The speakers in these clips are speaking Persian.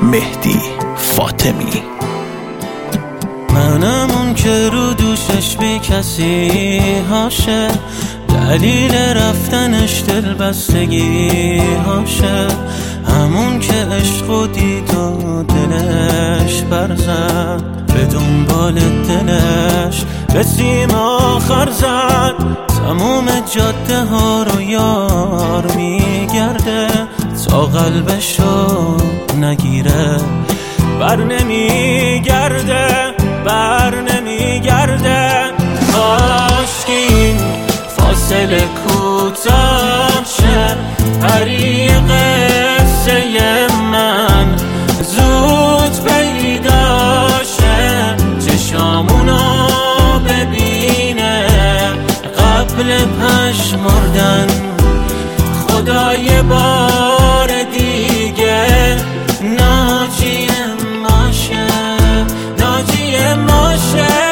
مهدی فاطمی. منم اون که رو دوشش بی کسی هاشه، دلیل رفتنش دل بستگی هاشه، همون که عشق و دید و دلش برزد، به دنبال دلش به سیم آخر زد. تموم جاده ها رو یار میگرده، تا قلبشو نگیره بر نمیگرده، بر نمیگرده. کاش که این فاصله کوتاه شه، پری قصه من زود پیدا شه، چشامونو ببینه قبل پژمردن. خدای بار دیگه ناجی ماشه، ناجی ماشه.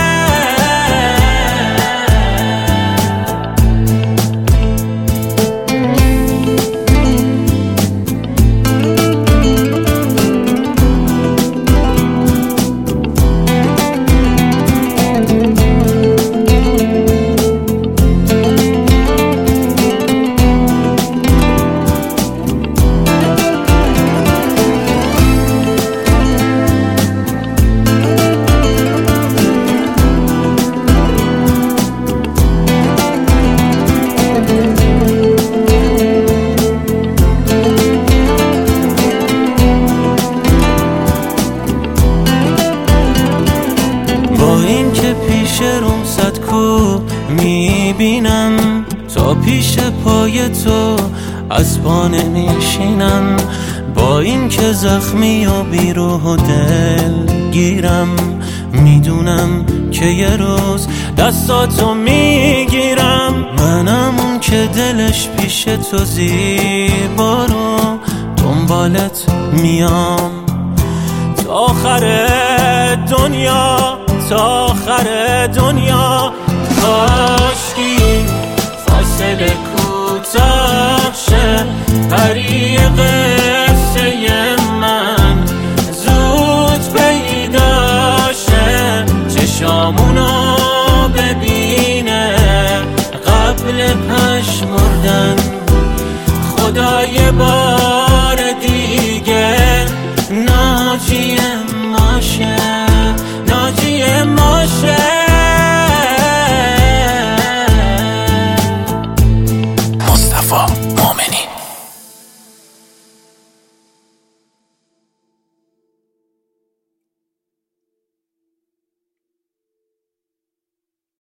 پیش روم صد کو میبینم، تا پیش پای تو از پا نمیشینم. با این که زخمی و بیروح و دل گیرم، میدونم که یه روز دستاتو میگیرم. منم اون که دلش پیش تو زیبا رو دنبالت میام، تا آخر دنیا، تا آخر دنیا. کاش که این فاصله کوتاه شه، پری قصه من زود پیدا شه، چشامونو